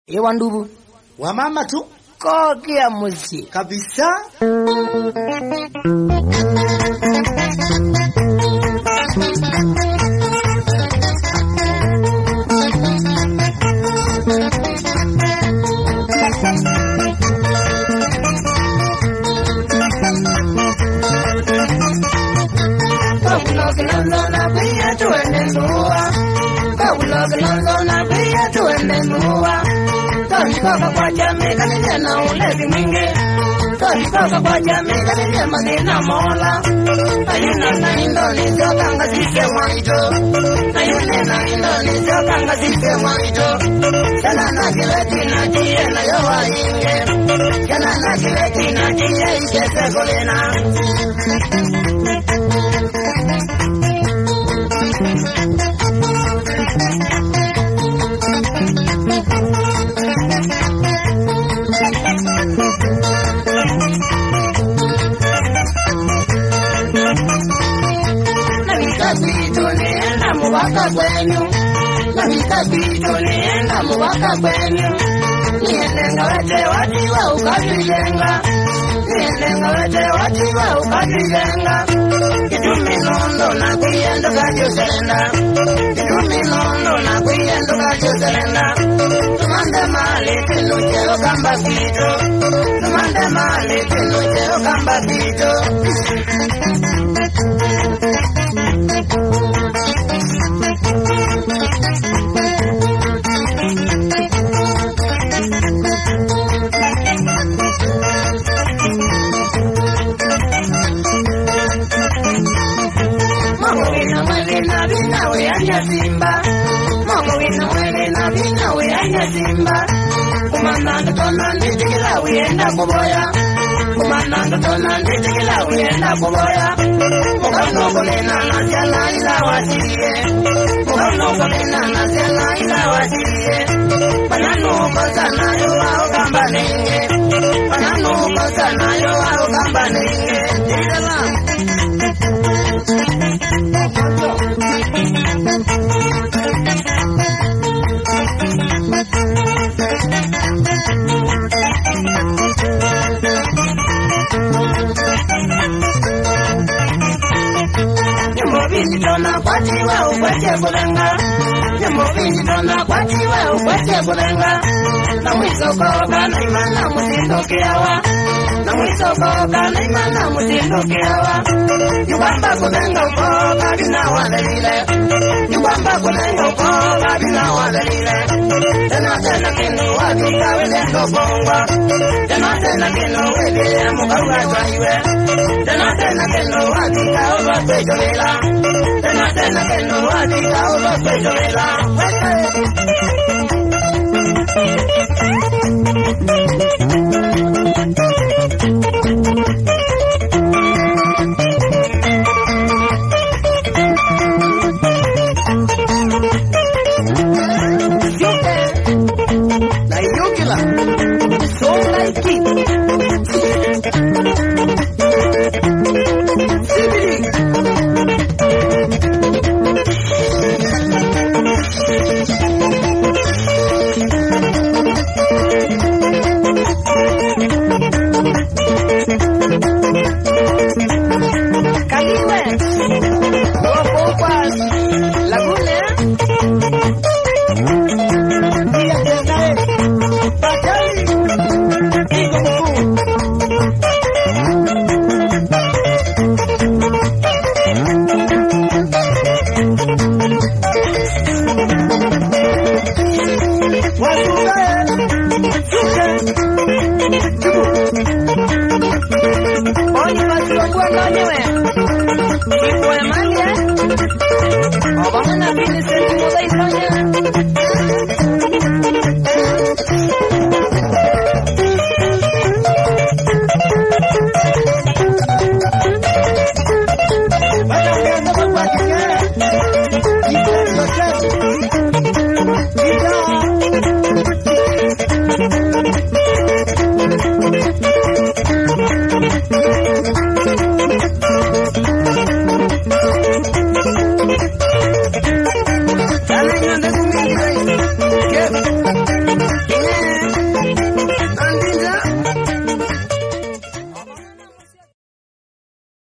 Ewa ndugu. Wamama tu. Kokia muzi. Kabisa. Toka kwa jamii kanile na ulezi mwingi. Toka kwa jamii kanile madina mola. Ayuna na Indonesia kanga zike mwaito. Ayuna na Indonesia kanga zike mwaito. Yana na kile tina jie na yowa inge. Yana na kile tina jie ike sekolena. Mwaka kwenyu Nahita kitu nienda mwaka kwenyu Niendenga wete watiwa ukajijenga Niendenga wete watiwa ukajijenga Kitumi nondo na kuyendo kajusenda Kitumi nondo na kuyendo kajusenda Tumande mali tinuche okamba kitu Tumande mali tinuche okamba kitu Simba, Mama wina wele na vina we anya Simba. Kumandando tona nditikila wienda kuboya. Kumandando tona nditikila wienda kuboya. Mugano kolena na jala ila wasiye. Mugano kolena na jala ila wasiye. Panano kosana yo wa ugamba nenge. Panano kosana yo wa ugamba nenge. Tijala. Tona kwatiwa ukwete kulenga Nyamuvini tona kwatiwa ukwete kulenga Na mwisoko na imana mutindo kiawa Na mwisoko na imana mutindo kiawa Yubamba kulenga uko kabina walelile Yubamba kulenga uko kabina walelile Tena kinu wakika welendo bongwa Tena kinu wele mukawa jwaiwe Tena kinu wakika uwa kwejolela Tena kenu wakika uwa kwejolela Na yukila So like What's